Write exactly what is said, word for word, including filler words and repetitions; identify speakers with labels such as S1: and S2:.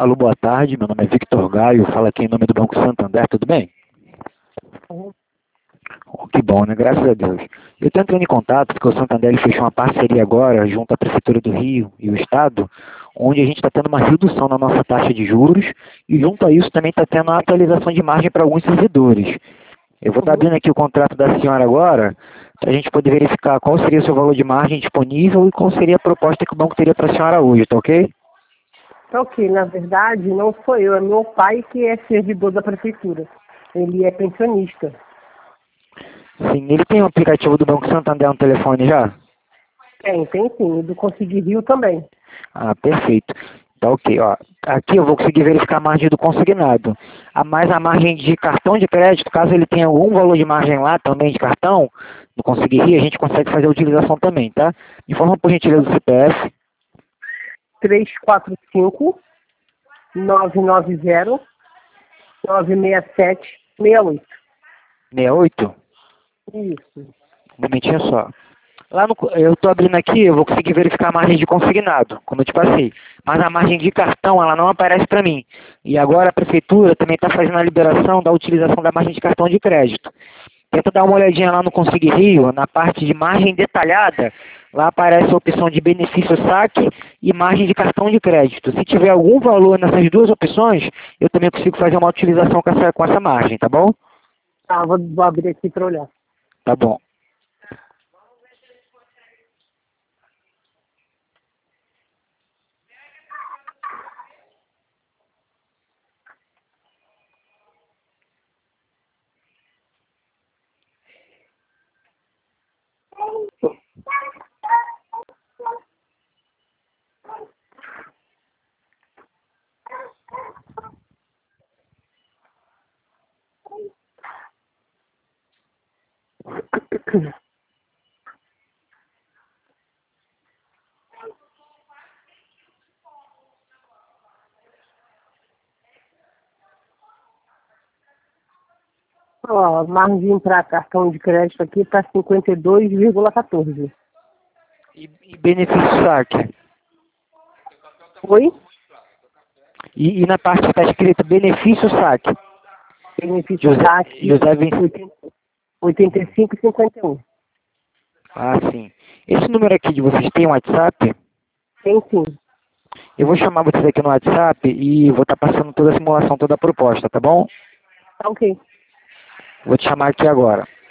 S1: Alô, boa tarde. Meu nome é Victor Gaio. Fala aqui em nome do Banco Santander. Tudo bem?
S2: Uhum.
S1: Oh, que bom, né? Graças a Deus. Eu estou entrando em contato porque o Santander ele fechou uma parceria agora junto à Prefeitura do Rio e o Estado, onde a gente está tendo uma redução na nossa taxa de juros e junto a isso também está tendo uma atualização de margem para alguns servidores. Eu vou estar
S2: Uhum.
S1: abrindo aqui o contrato da senhora agora para a gente poder verificar qual seria o seu valor de margem disponível e qual seria a proposta que o banco teria para a senhora hoje, tá ok?
S2: Então, que na verdade não sou eu, é meu pai que é servidor da prefeitura. Ele é pensionista.
S1: Sim, ele tem um aplicativo do Banco Santander no telefone já?
S2: Tem, tem sim. E do Conseguir Rio também.
S1: Ah, perfeito. Tá ok, ó. Aqui eu vou conseguir verificar a margem do consignado. A mais a margem de cartão de crédito, caso ele tenha algum valor de margem lá também de cartão, no Conseguir Rir, a gente consegue fazer a utilização também, tá? Informa por gentileza do C P F.
S2: três quatro cinco, nove nove zero, nove seis sete, seis oito.
S1: sessenta e oito.
S2: Isso.
S1: Um momentinho só. Lá no, eu estou abrindo aqui, eu vou conseguir verificar a margem de consignado, como eu te passei. Mas a margem de cartão, ela não aparece para mim. E agora a prefeitura também está fazendo a liberação da utilização da margem de cartão de crédito. Tenta dar uma olhadinha lá no Conseguir Rio, na parte de margem detalhada, lá aparece a opção de benefício saque e margem de cartão de crédito. Se tiver algum valor nessas duas opções, eu também consigo fazer uma utilização com essa, com essa margem, tá bom?
S2: Tá, vou, vou abrir aqui para olhar.
S1: Tá bom.
S2: Ó, a margem para cartão de crédito aqui está cinquenta e dois vírgula quatorze.
S1: E, e benefício saque?
S2: Oi?
S1: E, e na parte que está escrito benefício saque?
S2: Benefício
S1: José,
S2: saque
S1: José Vin...
S2: oitenta e cinco e cinquenta e um.
S1: Ah, sim. Esse número aqui de vocês tem um WhatsApp?
S2: Tem sim.
S1: Eu vou chamar vocês aqui no WhatsApp e vou estar passando toda a simulação, toda a proposta, tá bom?
S2: Tá ok.
S1: Vou te chamar aqui agora.